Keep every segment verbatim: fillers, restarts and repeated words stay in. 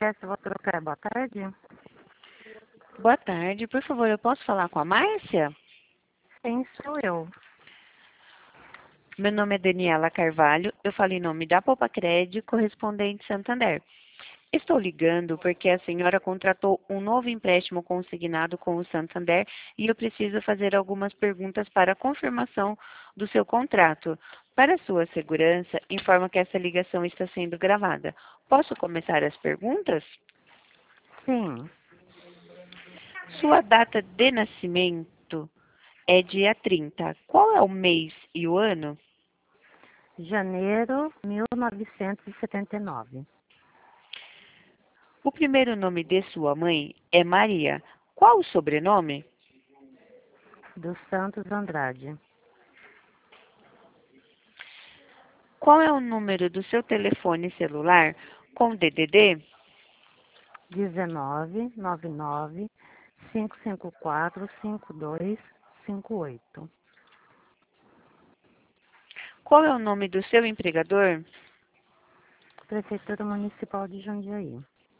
Peço, vou trocar. Boa tarde. Boa tarde, por favor, eu posso falar com a Márcia? Sim, sou eu. Meu nome é Daniela Carvalho, eu falo em nome da Poupa Crédito, correspondente Santander. Estou ligando porque a senhora contratou um novo empréstimo consignado com o Santander e eu preciso fazer algumas perguntas para a confirmação do seu contrato. Para sua segurança, informa que essa ligação está sendo gravada. Posso começar as perguntas? Sim, Sua data de nascimento é dia trinta. Qual é o mês e o ano? janeiro de mil novecentos e setenta e nove. O primeiro nome de sua mãe é Maria. Qual o sobrenome? Dos Santos Andrade. Qual é o número do seu telefone celular com D D D? dezenove, noventa e nove, cinco cinco quatro, cinco dois cinco oito. Qual é o nome do seu empregador? Prefeitura Municipal de Jundiaí.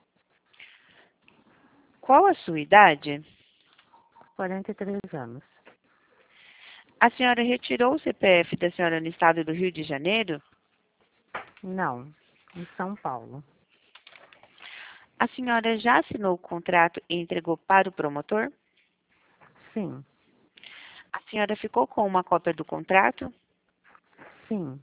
Qual a sua idade? quarenta e três anos. A senhora retirou o C P F da senhora no estado do Rio de Janeiro? Não, em São Paulo. A senhora já assinou o contrato e entregou para o promotor? Sim, A senhora ficou com uma cópia do contrato? sim,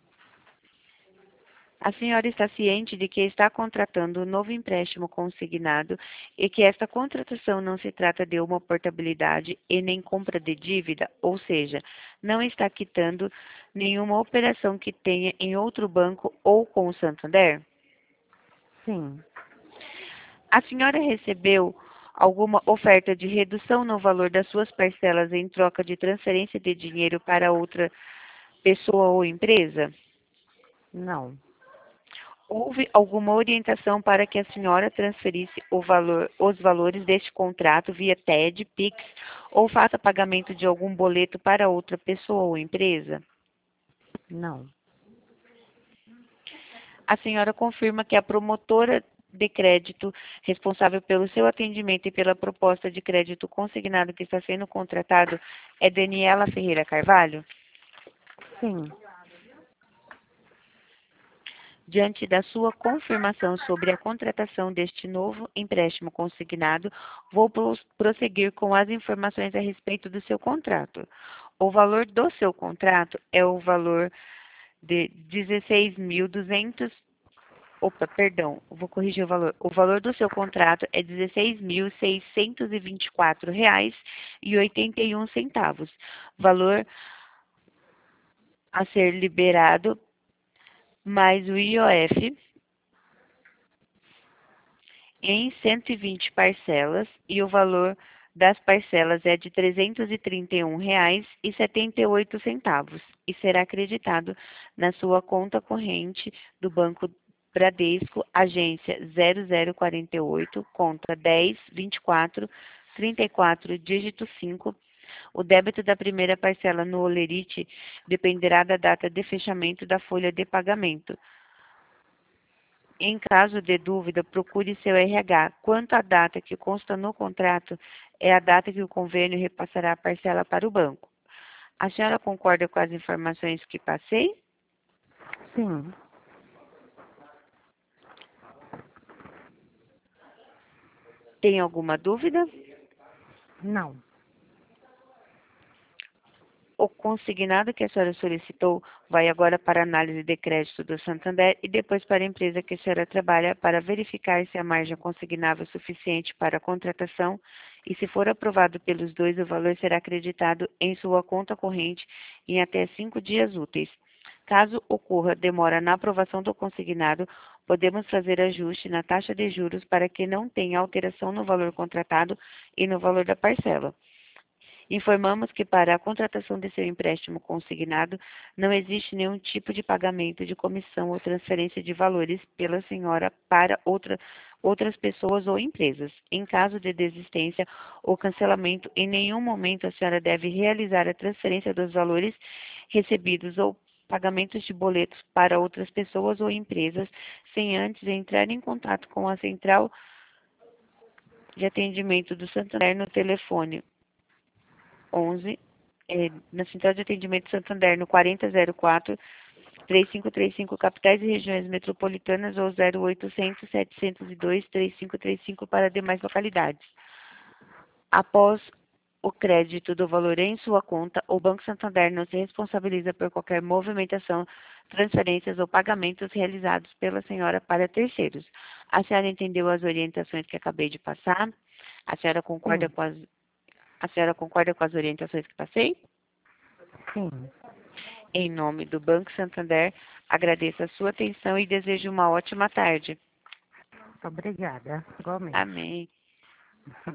A senhora está ciente de que está contratando um novo empréstimo consignado e que esta contratação não se trata de uma portabilidade e nem compra de dívida, ou seja, não está quitando nenhuma operação que tenha em outro banco ou com o Santander? sim. A senhora recebeu alguma oferta de redução no valor das suas parcelas em troca de transferência de dinheiro para outra pessoa ou empresa? Não, Houve alguma orientação para que a senhora transferisse o valor, os valores deste contrato via T E D, Pix ou faça pagamento de algum boleto para outra pessoa ou empresa? não. A senhora confirma que a promotora de crédito responsável pelo seu atendimento e pela proposta de crédito consignado que está sendo contratado é Daniela Ferreira Carvalho? Sim, Diante da sua confirmação sobre a contratação deste novo empréstimo consignado, vou pros- prosseguir com as informações a respeito do seu contrato. O valor do seu contrato é o valor de dezesseis mil e duzentos. Opa, perdão, vou corrigir o valor. O valor do seu contrato é dezesseis mil seiscentos e vinte e quatro reais e oitenta e um centavos. Valor a ser liberado mais o I O F em cento e vinte parcelas e o valor das parcelas é de trezentos e trinta e um reais e setenta e oito centavos e será acreditado na sua conta corrente do Banco Bradesco, agência zero zero quarenta e oito, conta dez, vinte e quatro, trinta e quatro, dígito cinco. O débito da primeira parcela no Olerite dependerá da data de fechamento da folha de pagamento. Em caso de dúvida, procure seu R H. Quanto à data que consta no contrato, é a data que o convênio repassará a parcela para o banco. A senhora concorda com as informações que passei? sim. Tem alguma dúvida? Não. O consignado que a senhora solicitou vai agora para a análise de crédito do Santander e depois para a empresa que a senhora trabalha para verificar se a margem consignável é suficiente para a contratação e, se for aprovado pelos dois, o valor será acreditado em sua conta corrente em até cinco dias úteis. Caso ocorra demora na aprovação do consignado, podemos fazer ajuste na taxa de juros para que não tenha alteração no valor contratado e no valor da parcela. Informamos que para a contratação de seu empréstimo consignado não existe nenhum tipo de pagamento de comissão ou transferência de valores pela senhora para outra, outras pessoas ou empresas. Em caso de desistência ou cancelamento, em nenhum momento a senhora deve realizar a transferência dos valores recebidos ou pagamentos de boletos para outras pessoas ou empresas, sem antes entrar em contato com a central de atendimento do Santander no telefone onze, eh, na central de atendimento do Santander no quarenta zero quatro, três cinco três cinco, capitais e regiões metropolitanas, ou zero oitocentos, setecentos e dois, três cinco três cinco para demais localidades. Após o crédito do valor em sua conta, o Banco Santander não se responsabiliza por qualquer movimentação, transferências ou pagamentos realizados pela senhora para terceiros. A senhora entendeu as orientações que acabei de passar? A senhora concorda Sim, com as, a senhora concorda com as orientações que passei? sim. Em nome do Banco Santander, agradeço a sua atenção e desejo uma ótima tarde. Obrigada, igualmente. Amém.